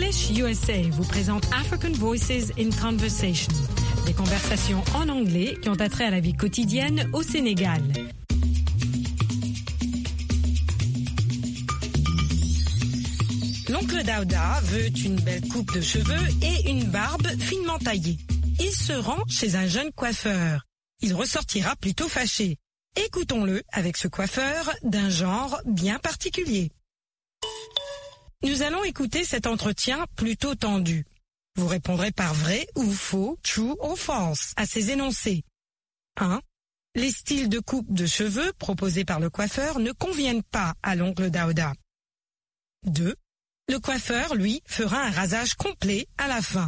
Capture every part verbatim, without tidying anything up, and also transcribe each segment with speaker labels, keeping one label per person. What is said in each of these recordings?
Speaker 1: English U S A vous présente African Voices in Conversation, des conversations en anglais qui ont attrait à la vie quotidienne au Sénégal. L'oncle Daouda veut une belle coupe de cheveux et une barbe finement taillée. Il se rend chez un jeune coiffeur. Il ressortira plutôt fâché. Écoutons-le avec ce coiffeur d'un genre bien particulier. Nous allons écouter cet entretien plutôt tendu. Vous répondrez par vrai ou faux, true or false, à ces énoncés. un. Les styles de coupe de cheveux proposés par le coiffeur ne conviennent pas à l'oncle Daouda. deux. Le coiffeur, lui, fera un rasage complet à la fin.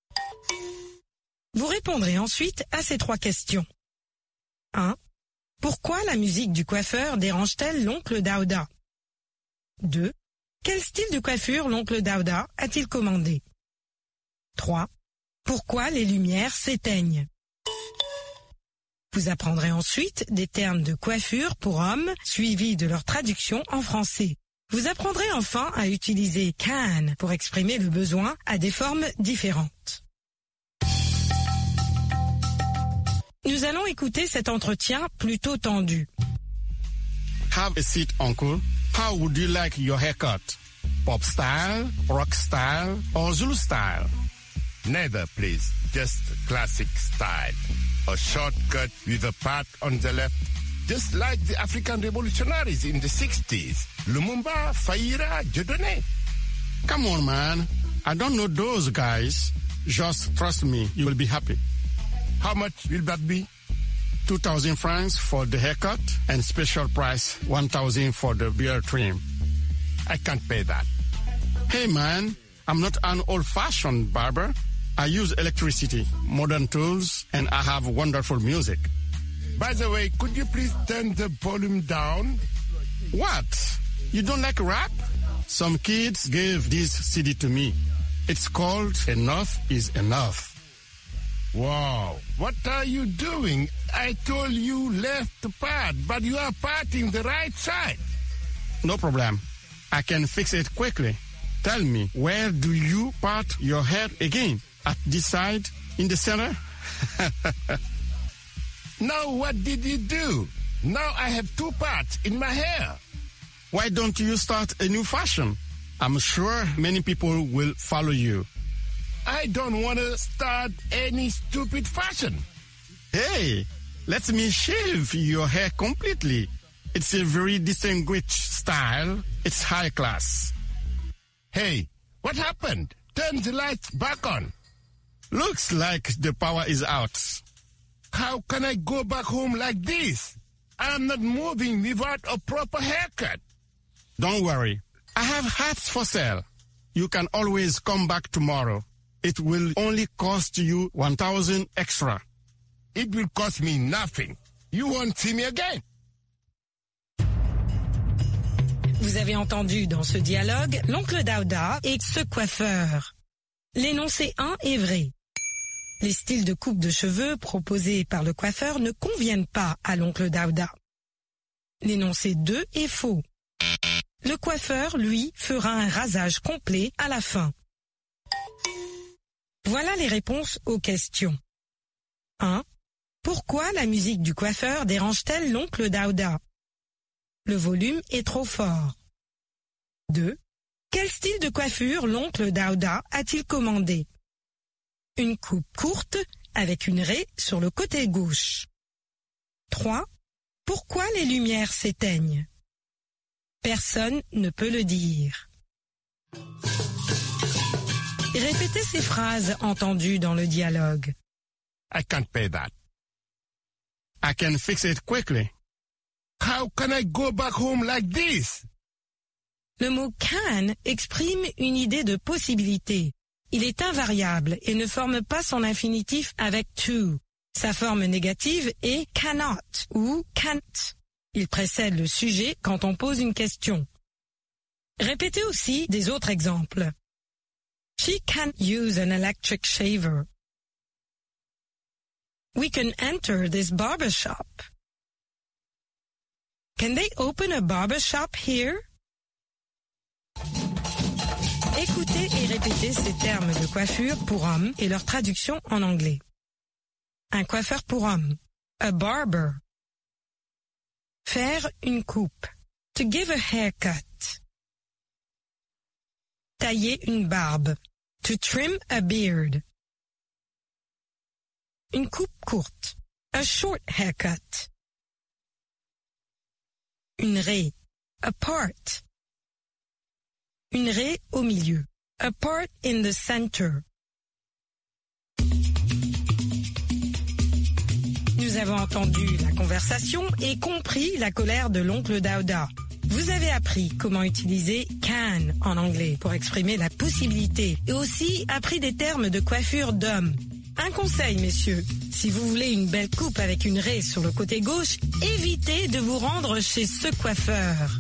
Speaker 1: Vous répondrez ensuite à ces trois questions. un. Pourquoi la musique du coiffeur dérange-t-elle l'oncle Daouda? deux. Quel style de coiffure l'oncle Daouda a-t-il commandé? trois. Pourquoi les lumières s'éteignent? Vous apprendrez ensuite des termes de coiffure pour hommes, suivis de leur traduction en français. Vous apprendrez enfin à utiliser can pour exprimer le besoin à des formes différentes. Nous allons écouter cet entretien plutôt tendu.
Speaker 2: Have a seat, uncle. How would you like your haircut? Pop style, rock style, or Zulu style?
Speaker 3: Neither, please. Just classic style. A short cut with a part on the left. Just like the African revolutionaries in the sixties. Lumumba, Faira, Dieudonné.
Speaker 2: Come on, man. I don't know those guys. Just trust me, you will be happy.
Speaker 3: How much will that be?
Speaker 2: two thousand francs for the haircut and special price one thousand for the beard trim.
Speaker 3: I can't pay that.
Speaker 2: Hey, man, I'm not an old-fashioned barber. I use electricity, modern tools, and I have wonderful music.
Speaker 3: By the way, could you please turn the volume down?
Speaker 2: What? You don't like rap? Some kids gave this C D to me. It's called Enough is Enough.
Speaker 3: Wow, what are you doing? I told you left part, but you are parting the right side.
Speaker 2: No problem. I can fix it quickly. Tell me, where do you part your hair again? At this side? In the center?
Speaker 3: Now what did you do? Now I have two parts in my hair.
Speaker 2: Why don't you start a new fashion? I'm sure many people will follow you.
Speaker 3: I don't want to start any stupid fashion.
Speaker 2: Hey, let me shave your hair completely. It's a very distinguished style. It's high class.
Speaker 3: Hey, what happened? Turn the lights back on.
Speaker 2: Looks like the power is out.
Speaker 3: How can I go back home like this? I'm not moving without a proper haircut.
Speaker 2: Don't worry. I have hats for sale. You can always come back tomorrow. It will only cost you one thousand extra.
Speaker 3: It will cost me nothing. You won't see me again.
Speaker 1: Vous avez entendu dans ce dialogue l'oncle Daouda et ce coiffeur. L'énoncé un est vrai. Les styles de coupe de cheveux proposés par le coiffeur ne conviennent pas à l'oncle Daouda. L'énoncé deux est faux. Le coiffeur, lui, fera un rasage complet à la fin. Voilà les réponses aux questions. un. Pourquoi la musique du coiffeur dérange-t-elle l'oncle Daouda? Le volume est trop fort. deux. Quel style de coiffure l'oncle Daouda a-t-il commandé? Une coupe courte avec une raie sur le côté gauche. trois. Pourquoi les lumières s'éteignent? Personne ne peut le dire. Répétez ces phrases entendues dans le dialogue.
Speaker 3: I can't pay that.
Speaker 2: I can fix it quickly.
Speaker 3: How can I go back home like this?
Speaker 1: Le mot can exprime une idée de possibilité. Il est invariable et ne forme pas son infinitif avec to. Sa forme négative est cannot ou can't. Il précède le sujet quand on pose une question. Répétez aussi des autres exemples. She can't use an electric shaver. We can enter this barber shop. Can they open a barber shop here? Écoutez et répétez ces termes de coiffure pour hommes et leur traduction en anglais. Un coiffeur pour homme. A barber. Faire une coupe. To give a haircut. Tailler une barbe. To trim a beard. Une coupe courte. A short haircut. Une raie. A part. Une raie au milieu. A part in the center. Nous avons entendu la conversation et compris la colère de l'oncle Daouda. Vous avez appris comment utiliser can en anglais pour exprimer la possibilité et aussi appris des termes de coiffure d'homme. Un conseil, messieurs, si vous voulez une belle coupe avec une raie sur le côté gauche, évitez de vous rendre chez ce coiffeur.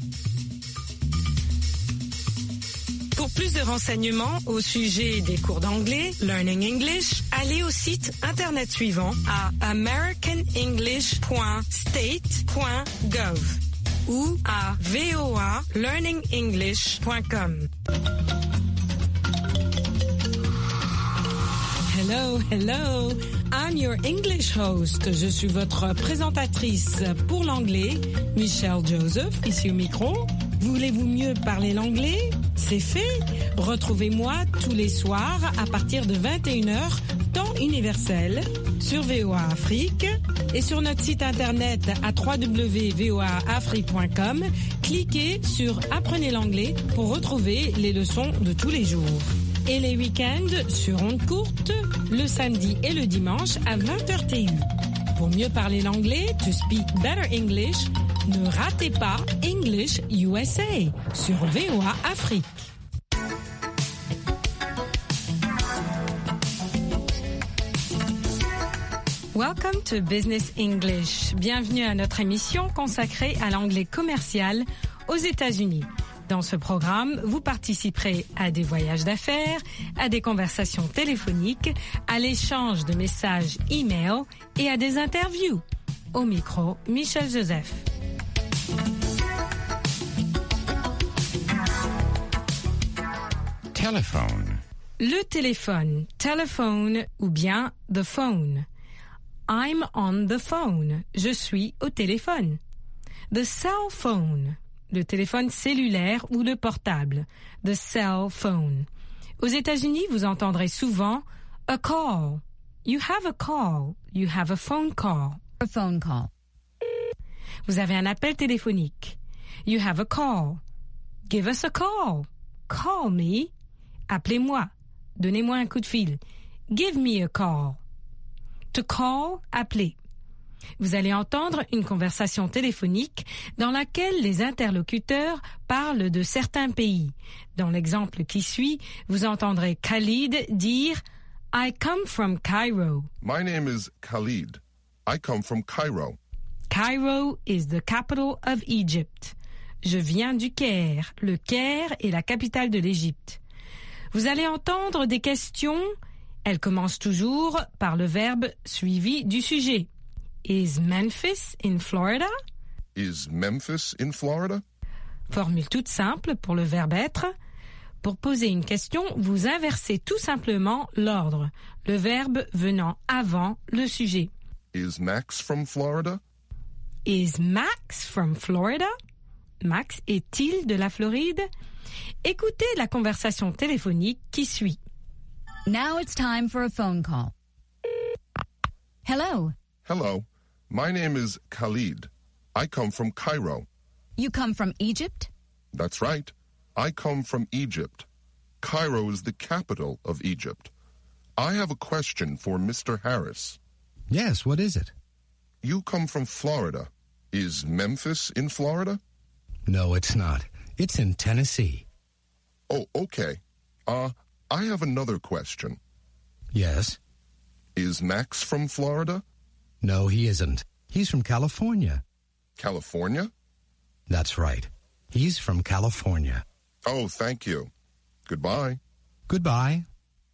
Speaker 1: Pour plus de renseignements au sujet des cours d'anglais, Learning English, allez au site internet suivant à american english point state point gov ou à v o a learning english point com. Hello, hello, I'm your English host. Je suis votre présentatrice pour l'anglais, Michelle Joseph, ici au micro. Voulez-vous mieux parler l'anglais? C'est fait. Retrouvez-moi tous les soirs à partir de vingt et une heures, temps universel, sur V O A Afrique et sur notre site internet à w w w point v o a afrique point com. Cliquez sur Apprenez l'anglais pour retrouver les leçons de tous les jours. Et les week-ends sur ondes courtes, le samedi et le dimanche à vingt heures T U. Pour mieux parler l'anglais, to speak better English, ne ratez pas English U S A sur V O A Afrique. Welcome to Business English. Bienvenue à notre émission consacrée à l'anglais commercial aux États-Unis. Dans ce programme, vous participerez à des voyages d'affaires, à des conversations téléphoniques, à l'échange de messages e-mail et à des interviews. Au micro, Michel Joseph.
Speaker 3: Telephone.
Speaker 1: Le téléphone, telephone ou bien the phone. I'm on the phone. Je suis au téléphone. The cell phone. Le téléphone cellulaire ou le portable. The cell phone. Aux États-Unis, vous entendrez souvent a call. You have a call. You have a phone call.
Speaker 4: A phone call.
Speaker 1: Vous avez un appel téléphonique. You have a call. Give us a call. Call me. Appelez-moi. Donnez-moi un coup de fil. Give me a call. To call, appeler. Vous allez entendre une conversation téléphonique dans laquelle les interlocuteurs parlent de certains pays. Dans l'exemple qui suit, vous entendrez Khalid dire « I come from Cairo ».
Speaker 5: My name is Khalid. I come from Cairo.
Speaker 1: Cairo is the capital of Egypt. Je viens du Caire. Le Caire est la capitale de l'Égypte. Vous allez entendre des questions. Elles commencent toujours par le verbe suivi du sujet. Is Memphis in Florida?
Speaker 5: Is Memphis in Florida?
Speaker 1: Formule toute simple pour le verbe être. Pour poser une question, vous inversez tout simplement l'ordre, le verbe venant avant le sujet.
Speaker 5: Is Max from Florida?
Speaker 1: Is Max from Florida? Max est-il de la Floride? Écoutez la conversation téléphonique qui suit.
Speaker 4: Now it's time for a phone call. Hello.
Speaker 5: Hello. My name is Khalid. I come from Cairo.
Speaker 4: You come from Egypt?
Speaker 5: That's right. I come from Egypt. Cairo is the capital of Egypt. I have a question for Mister Harris.
Speaker 6: Yes, what is it?
Speaker 5: You come from Florida. Is Memphis in Florida?
Speaker 6: No, it's not. It's in Tennessee.
Speaker 5: Oh, okay. Uh, I have another question.
Speaker 6: Yes?
Speaker 5: Is Max from Florida?
Speaker 6: No, he isn't. He's from California.
Speaker 5: California?
Speaker 6: That's right. He's from California.
Speaker 5: Oh, thank you. Goodbye.
Speaker 6: Goodbye.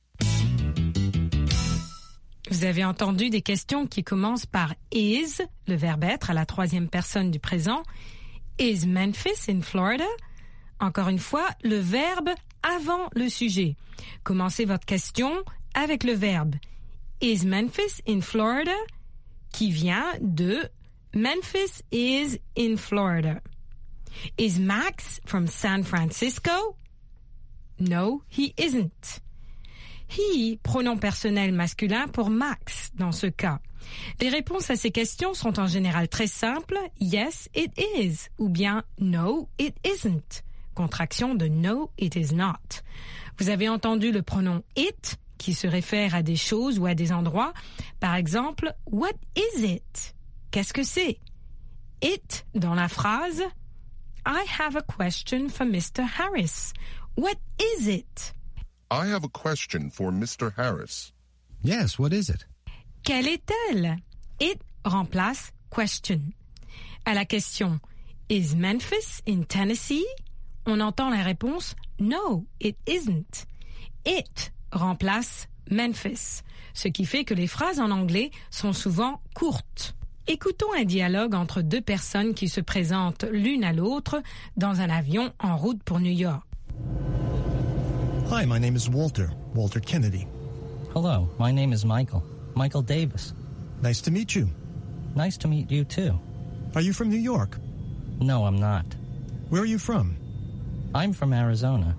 Speaker 1: Vous avez entendu des questions qui commencent par is, le verbe être à la troisième personne du présent. Is Memphis in Florida? Encore une fois, le verbe avant le sujet. Commencez votre question avec le verbe Is Memphis in Florida? Qui vient de Memphis is in Florida. Is Max from San Francisco? No, he isn't. He, pronom personnel masculin pour Max dans ce cas. Les réponses à ces questions sont en général très simples. Yes, it is. Ou bien no, it isn't. Contraction de no, it is not. Vous avez entendu le pronom it qui se réfère à des choses ou à des endroits. Par exemple, what is it? Qu'est-ce que c'est? It dans la phrase I have a question for Mister Harris. What is it?
Speaker 5: I have a question for Mister Harris.
Speaker 6: Yes, what is it?
Speaker 1: Quelle est-elle? It remplace question. À la question Is Memphis in Tennessee? On entend la réponse No, it isn't. It remplace Memphis, ce qui fait que les phrases en anglais sont souvent courtes. Écoutons un dialogue entre deux personnes qui se présentent l'une à l'autre dans un avion en route pour New York.
Speaker 7: Hi, my name is Walter, Walter Kennedy.
Speaker 8: Hello, my name is Michael, Michael Davis.
Speaker 7: Nice to meet you.
Speaker 8: Nice to meet you too.
Speaker 7: Are you from New York?
Speaker 8: No, I'm not.
Speaker 7: Where are you from?
Speaker 8: I'm from Arizona.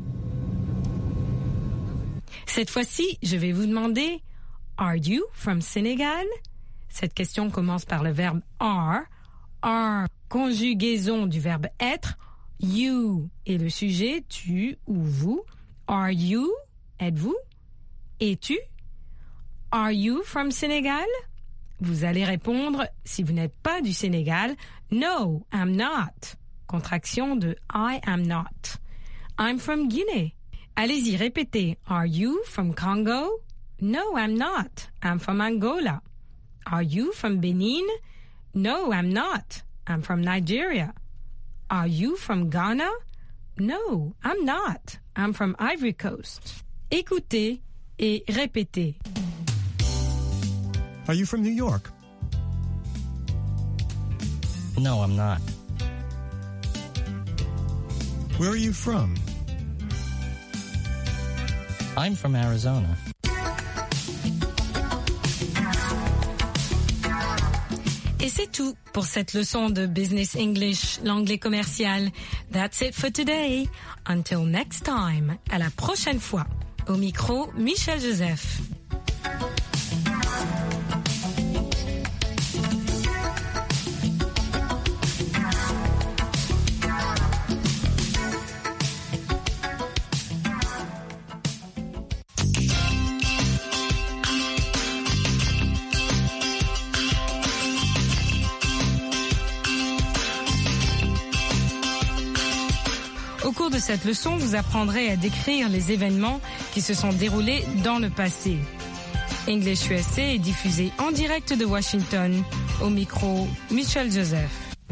Speaker 1: Cette fois-ci, je vais vous demander Are you from Senegal? Cette question commence par le verbe are. Are, conjugaison du verbe être. You est le sujet, tu ou vous. Are you? Êtes-vous? Es-tu? Are you from Senegal? Vous allez répondre, si vous n'êtes pas du Sénégal, No, I'm not. Contraction de I am not. I'm from Guinea. Allez-y, répétez. Are you from Congo? No, I'm not. I'm from Angola. Are you from Benin? No, I'm not. I'm from Nigeria. Are you from Ghana? No, I'm not. I'm from Ivory Coast. Écoutez et répétez.
Speaker 7: Are you from New York?
Speaker 8: No, I'm not.
Speaker 7: Where are you from?
Speaker 8: I'm from Arizona.
Speaker 1: Et c'est tout pour cette leçon de Business English, l'anglais commercial. That's it for today. Until next time. À la prochaine fois. Au micro, Michel Joseph. Au cours de cette leçon, vous apprendrez à décrire les événements qui se sont déroulés dans le passé. English U S A est diffusé en direct de Washington. Au micro, Michel Joseph.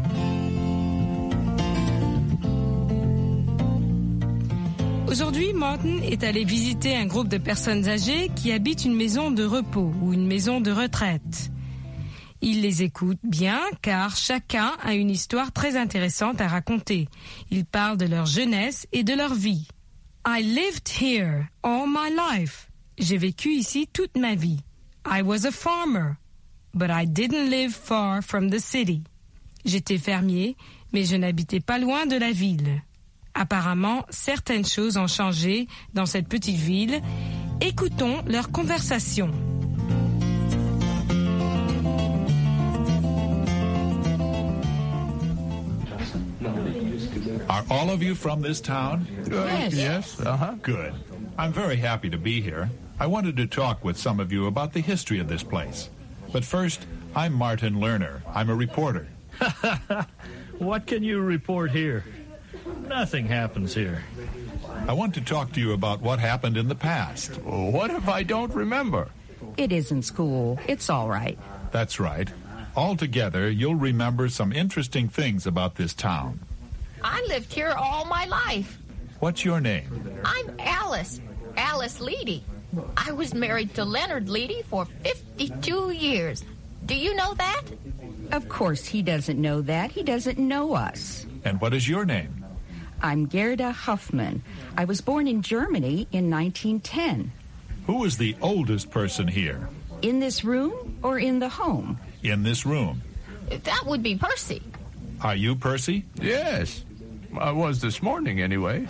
Speaker 1: Aujourd'hui, Martin est allé visiter un groupe de personnes âgées qui habitent une maison de repos ou une maison de retraite. Il les écoute bien car chacun a une histoire très intéressante à raconter. Ils parlent de leur jeunesse et de leur vie. I lived here all my life. J'ai vécu ici toute ma vie. I was a farmer, but I didn't live far from the city. J'étais fermier, mais je n'habitais pas loin de la ville. Apparemment, certaines choses ont changé dans cette petite ville. Écoutons leur conversation.
Speaker 9: Are all of you from this town?
Speaker 3: Yes. Yes. Uh-huh.
Speaker 9: Good. I'm very happy to be here. I wanted to talk with some of you about the history of this place. But first, I'm Martin Lerner. I'm a reporter.
Speaker 10: What can you report here? Nothing happens here.
Speaker 9: I want to talk to you about what happened in the past.
Speaker 3: What if I don't remember?
Speaker 11: It isn't school. It's all right.
Speaker 9: That's right. Altogether, you'll remember some interesting things about this town.
Speaker 12: I lived here all my life.
Speaker 9: What's your name?
Speaker 12: I'm Alice, Alice Leedy. I was married to Leonard Leedy for fifty-two years. Do you know that?
Speaker 11: Of course he doesn't know that. He doesn't know us.
Speaker 9: And what is your name?
Speaker 11: I'm Gerda Huffman. I was born in Germany in nineteen ten.
Speaker 9: Who is the oldest person here?
Speaker 11: In this room or in the home?
Speaker 9: In this room.
Speaker 12: That would be Percy.
Speaker 9: Are you Percy?
Speaker 13: Yes. I was this morning, anyway.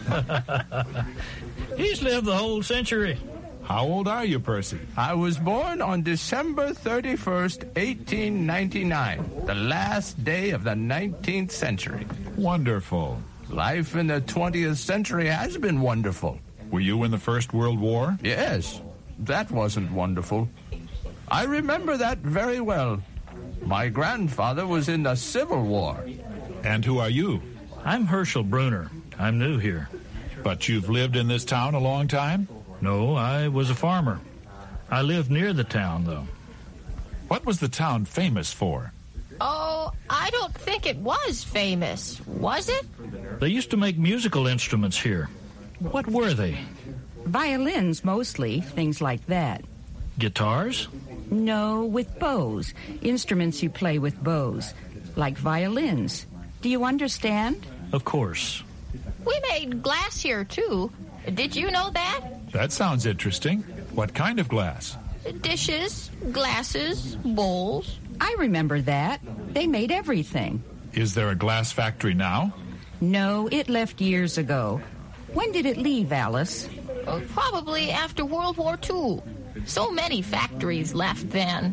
Speaker 10: He's lived the whole century.
Speaker 9: How old are you, Percy?
Speaker 13: I was born on December thirty-first, eighteen ninety-nine, the last day of the nineteenth century.
Speaker 9: Wonderful.
Speaker 13: Life in the twentieth century has been wonderful.
Speaker 9: Were you in the First World War?
Speaker 13: Yes. That wasn't wonderful. I remember that very well. My grandfather was in the Civil War.
Speaker 9: And who are you?
Speaker 10: I'm Herschel Bruner. I'm new here.
Speaker 9: But you've lived in this town a long time?
Speaker 10: No, I was a farmer. I lived near the town, though.
Speaker 9: What was the town famous for?
Speaker 12: Oh, I don't think it was famous, was it?
Speaker 10: They used to make musical instruments here. What were they?
Speaker 11: Violins, mostly, things like that.
Speaker 10: Guitars?
Speaker 11: No, with bows. Instruments you play with bows, like violins. Do you understand?
Speaker 10: Of course.
Speaker 12: We made glass here, too. Did you know that?
Speaker 9: That sounds interesting. What kind of glass?
Speaker 12: Dishes, glasses, bowls.
Speaker 11: I remember that. They made everything.
Speaker 9: Is there a glass factory now?
Speaker 11: No, it left years ago. When did it leave, Alice?
Speaker 12: Uh, probably after World War Two. So many factories left then.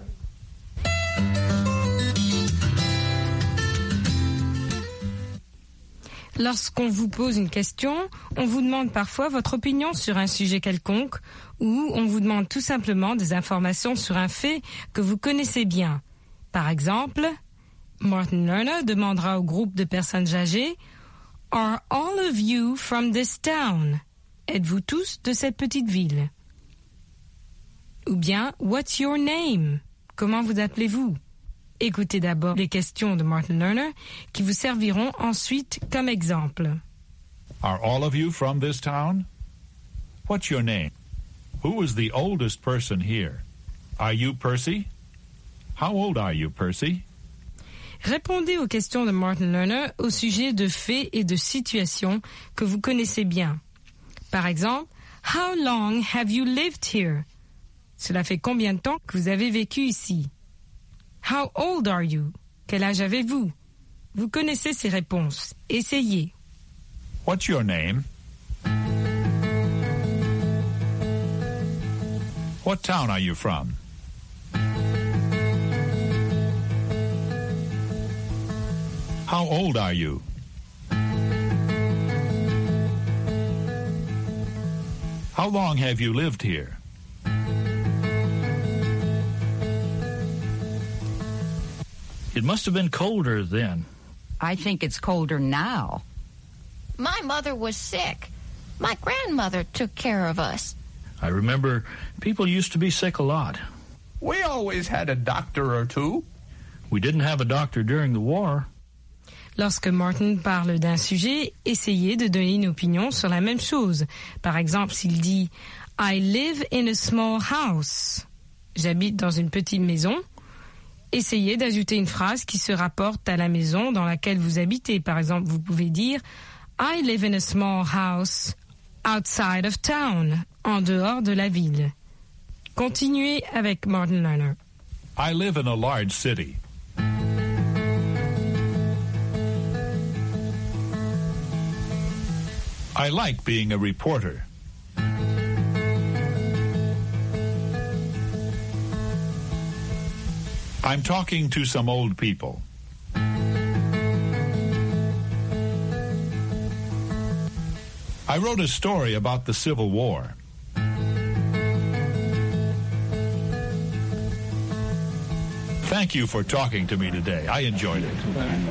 Speaker 1: Lorsqu'on vous pose une question, on vous demande parfois votre opinion sur un sujet quelconque ou on vous demande tout simplement des informations sur un fait que vous connaissez bien. Par exemple, Martin Lerner demandera au groupe de personnes âgées « Are all of you from this town? » Êtes-vous tous de cette petite ville? Ou bien « What's your name? » Comment vous appelez-vous? Écoutez d'abord les questions de Martin Lerner qui vous serviront ensuite comme exemple.
Speaker 9: Are all of you from this town? What's your name? Who is the oldest person here? Are you Percy? How old are you, Percy?
Speaker 1: Répondez aux questions de Martin Lerner au sujet de faits et de situations que vous connaissez bien. Par exemple, How long have you lived here? Cela fait combien de temps que vous avez vécu ici? How old are you? Quel âge avez-vous? Vous connaissez ces réponses. Essayez.
Speaker 9: What's your name? What town are you from? How old are you? How long have you lived here?
Speaker 10: It must have been colder then.
Speaker 11: I think it's colder now.
Speaker 12: My mother was sick. My grandmother took care of us.
Speaker 10: I remember people used to be sick a lot.
Speaker 13: We always had a doctor or two.
Speaker 10: We didn't have a doctor during the war.
Speaker 1: Lorsque Martin parle d'un sujet, essayez de donner une opinion sur la même chose. Par exemple, s'il dit « I live in a small house ». J'habite dans une petite maison. Essayez d'ajouter une phrase qui se rapporte à la maison dans laquelle vous habitez. Par exemple, vous pouvez dire « I live in a small house outside of town », en dehors de la ville. Continuez avec Martin Lerner.
Speaker 9: I live in a large city. I like being a reporter. I'm talking to some old people. I wrote a story about the Civil War. Thank you for talking to me today. I enjoyed it.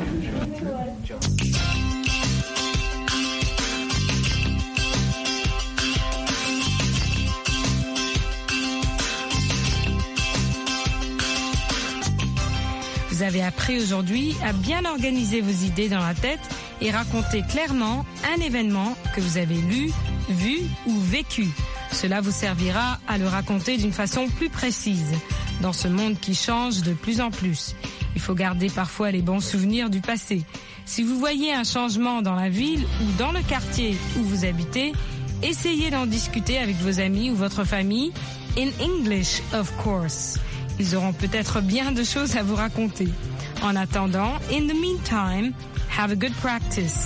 Speaker 1: Vous avez appris aujourd'hui à bien organiser vos idées dans la tête et raconter clairement un événement que vous avez lu, vu ou vécu. Cela vous servira à le raconter d'une façon plus précise. Dans ce monde qui change de plus en plus, il faut garder parfois les bons souvenirs du passé. Si vous voyez un changement dans la ville ou dans le quartier où vous habitez, essayez d'en discuter avec vos amis ou votre famille, in English, of course. Ils auront peut-être bien de choses à vous raconter. En attendant, in the meantime, have a good practice.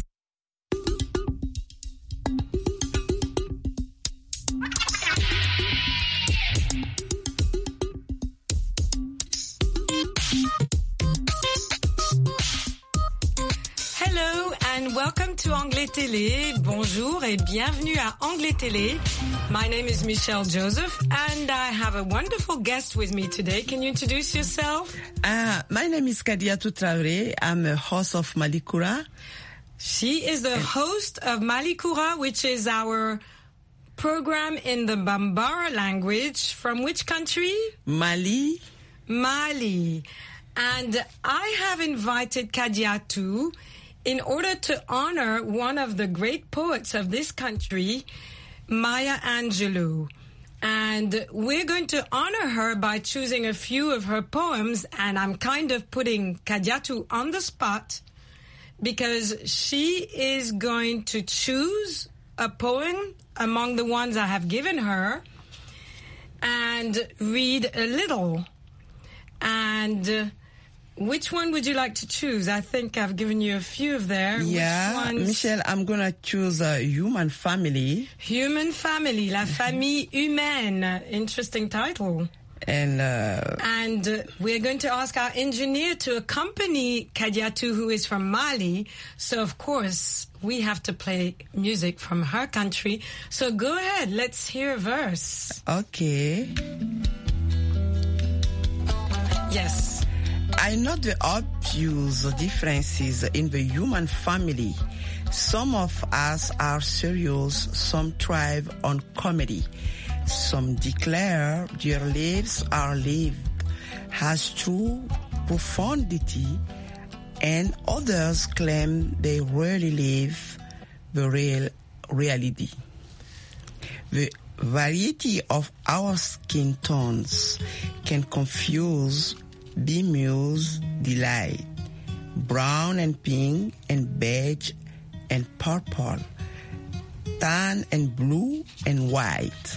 Speaker 1: Hello and welcome to Anglais Télé. Bonjour et bienvenue à Anglais Télé. My name is Michelle Joseph and I have a wonderful guest with me today. Can you introduce yourself?
Speaker 14: Uh, my name is Kadiatou Traoré. I'm a host of Malikura.
Speaker 1: She is the host of Malikura, which is our program in the Bambara language. From which country?
Speaker 14: Mali.
Speaker 1: Mali. And I have invited Kadiatou in order to honor one of the great poets of this country, Maya Angelou. And we're going to honor her by choosing a few of her poems, and I'm kind of putting Kadiatou on the spot because she is going to choose a poem among the ones I have given her and read a little. And uh, which one would you like to choose? I think I've given you a few of there.
Speaker 14: Yeah, Michelle, I'm going to choose a human family.
Speaker 1: Human family, La Famille Humaine. Interesting title.
Speaker 14: And uh,
Speaker 1: and uh, we're going to ask our engineer to accompany Kadiatou, who is from Mali. So, of course, we have to play music from her country. So go ahead. Let's hear a verse.
Speaker 14: Okay.
Speaker 1: Yes.
Speaker 14: I know the obvious differences in the human family. Some of us are serious, some thrive on comedy. Some declare their lives are lived as true profundity, and others claim they really live the real reality. The variety of our skin tones can confuse, bemuse, delight. Brown and pink and beige and purple, tan and blue and white.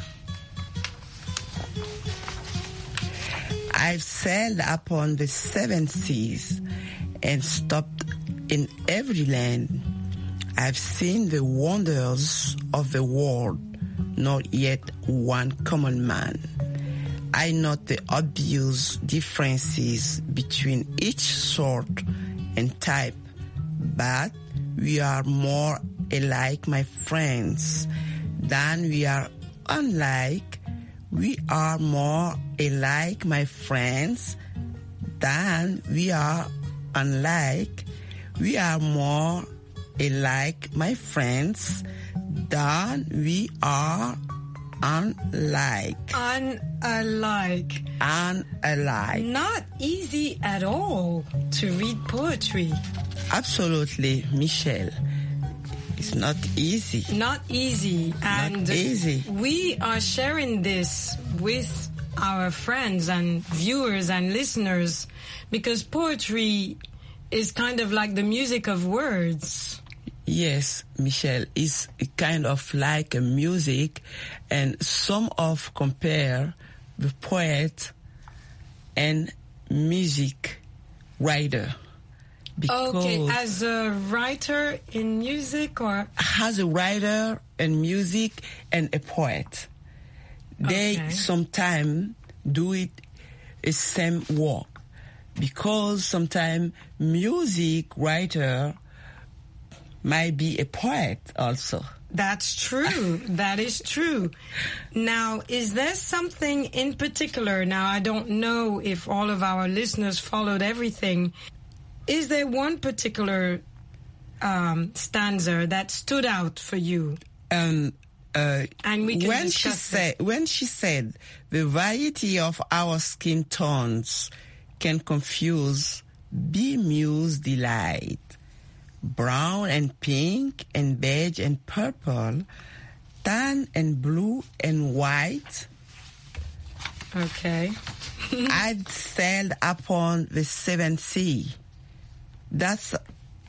Speaker 14: I've sailed upon the seven seas and stopped in every land. I've seen the wonders of the world, not yet one common man. I note the obvious differences between each sort and type, but we are more alike, my friends, than we are unlike. We are more alike, my friends, than we are unlike. We are more alike, my friends, than we are unlike.
Speaker 1: Unalike.
Speaker 14: Unalike.
Speaker 1: Not easy at all to read poetry.
Speaker 14: Absolutely, Michelle. It's not easy.
Speaker 1: Not easy. And
Speaker 14: not easy.
Speaker 1: We are sharing this with our friends and viewers and listeners because poetry is kind of like the music of words.
Speaker 14: Yes, Michelle, it's kind of like a music, and some of compare the poet and music writer.
Speaker 1: Okay, as a writer in music or?
Speaker 14: As a writer in music and a poet. They okay. sometimes do it the same work because sometimes music writer might be a poet also.
Speaker 1: That's true. That is true. Now, is there something in particular? Now, I don't know if all of our listeners followed everything. Is there one particular um, stanza that stood out for you?
Speaker 14: Um, uh,
Speaker 1: and we can
Speaker 14: when she said, when she said, the variety of our skin tones can confuse, bemuse delight. Brown and pink and beige and purple, tan and blue and white.
Speaker 1: Okay.
Speaker 14: I'd sailed upon the seventh sea. That's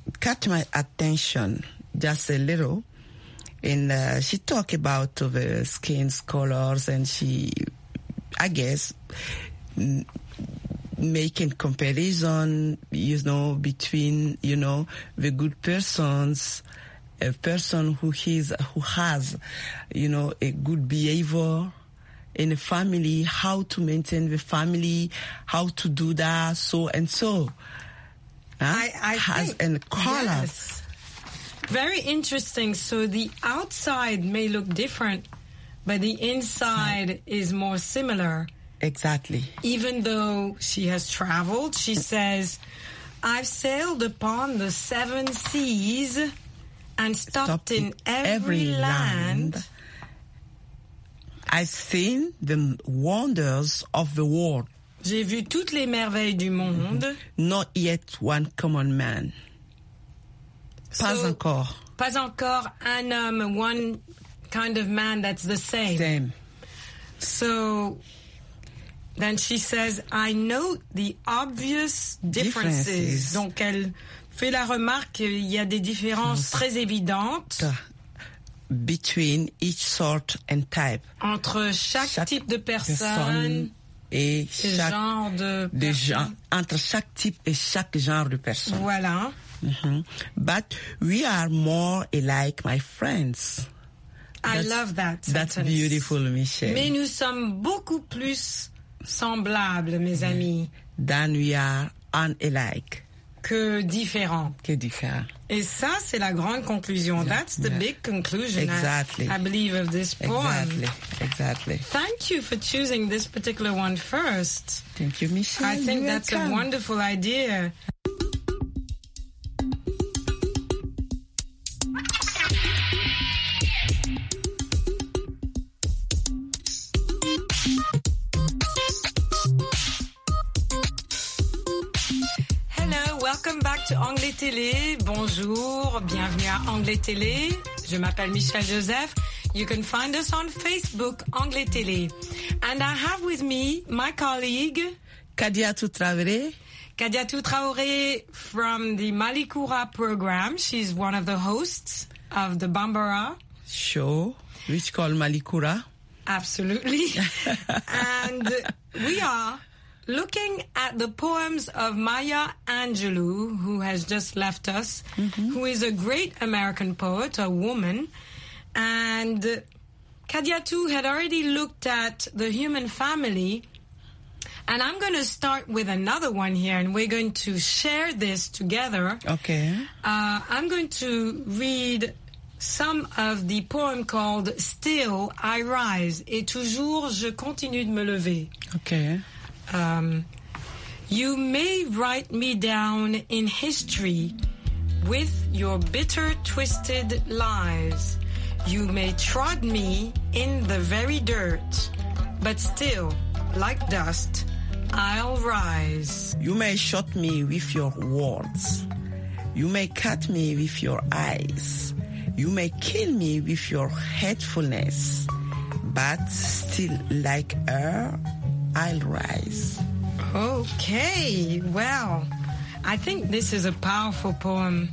Speaker 14: caught my attention just a little. And uh, she talked about the skin colors, and she, I guess, m- making comparison, you know, between, you know, the good persons, a person who is, who has, you know, a good behavior in a family, how to maintain the family, how to do that, so and so. Huh?
Speaker 1: I, I
Speaker 14: has
Speaker 1: think,
Speaker 14: and color.
Speaker 1: Yes. Very interesting. So the outside may look different, but the inside is more similar.
Speaker 14: Exactly.
Speaker 1: Even though she has traveled, she says, I've sailed upon the seven seas and stopped, stopped in every, every land. land.
Speaker 14: I've seen the wonders of the world.
Speaker 1: J'ai vu toutes les merveilles du monde.
Speaker 14: Mm-hmm. Not yet one common man. Pas
Speaker 1: so,
Speaker 14: encore.
Speaker 1: Pas encore un homme, one kind of man that's the same.
Speaker 14: Same.
Speaker 1: So then she says, I note the obvious differences. differences. Donc elle fait la remarque qu'il y a des différences très évidentes.
Speaker 14: Between each sort and type.
Speaker 1: Entre chaque, chaque type de personne, personne
Speaker 14: et chaque
Speaker 1: genre de,
Speaker 14: de gens, entre chaque type et chaque genre de personne.
Speaker 1: Voilà.
Speaker 14: Mm-hmm. But we are more alike, my friends.
Speaker 1: I that's, love that sentence.
Speaker 14: That's beautiful, Michelle.
Speaker 1: Mais nous sommes beaucoup plus semblables, mes amis.
Speaker 14: Than we are unalike.
Speaker 1: Que différents.
Speaker 14: Que différents.
Speaker 1: Et ça, c'est la grande conclusion. Yeah. That's the yeah. big conclusion,
Speaker 14: exactly.
Speaker 1: I, I believe, of this poem.
Speaker 14: Exactly, exactly.
Speaker 1: Thank you for choosing this particular one first.
Speaker 14: Thank you, Michelle.
Speaker 1: I think
Speaker 14: You're
Speaker 1: that's
Speaker 14: welcome.
Speaker 1: a wonderful idea. Welcome back to Anglais Télé. Bonjour, bienvenue à Anglais Télé. Je m'appelle Michelle Joseph. You can find us on Facebook, Anglais Télé. And I have with me my colleague,
Speaker 14: Kadiatou Traoré.
Speaker 1: Kadiatou Traoré from the Malikoura program. She's one of the hosts of the Bambara
Speaker 14: show, which called Malikoura.
Speaker 1: Absolutely. And we are looking at the poems of Maya Angelou, who has just left us, mm-hmm. who is a great American poet, a woman. And Kadiatou had already looked at the human family. And I'm going to start with another one here, and we're going to share this together.
Speaker 14: Okay.
Speaker 1: Uh, I'm going to read some of the poem called Still I Rise, et toujours je continue de me lever.
Speaker 14: Okay.
Speaker 1: Um, you may write me down in history with your bitter, twisted lies. You may trod me in the very dirt, but still, like dust, I'll rise.
Speaker 14: You may shot me with your words. You may cut me with your eyes. You may kill me with your hatefulness, but still, like her, I'll rise.
Speaker 1: Okay, well, I think this is a powerful poem.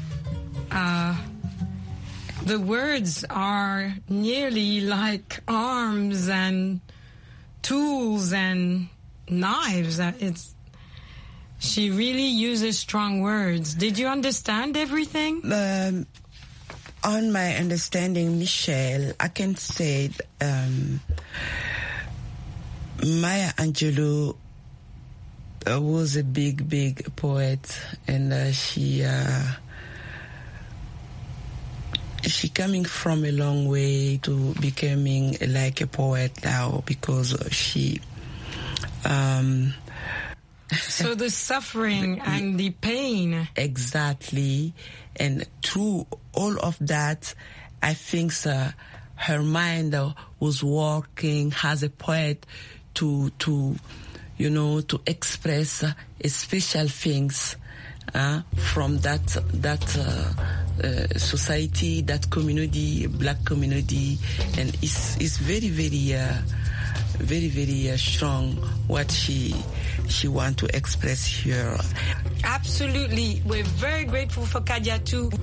Speaker 1: Uh, the words are nearly like arms and tools and knives. It's, she really uses strong words. Did you understand everything?
Speaker 14: Um, on my understanding, Michelle, I can say um, Maya Angelou uh, was a big, big poet, and uh, she uh, she coming from a long way to becoming like a poet now, because she. Um,
Speaker 1: so the suffering and the pain.
Speaker 14: Exactly, and through all of that, I think uh, her mind uh, was working as a poet to to you know to express uh, special things uh, from that that uh, uh, society, that community, black community, and it's it's very very uh, very, very uh, strong what she she want to express here.
Speaker 1: Absolutely. We're very grateful for Kadia too.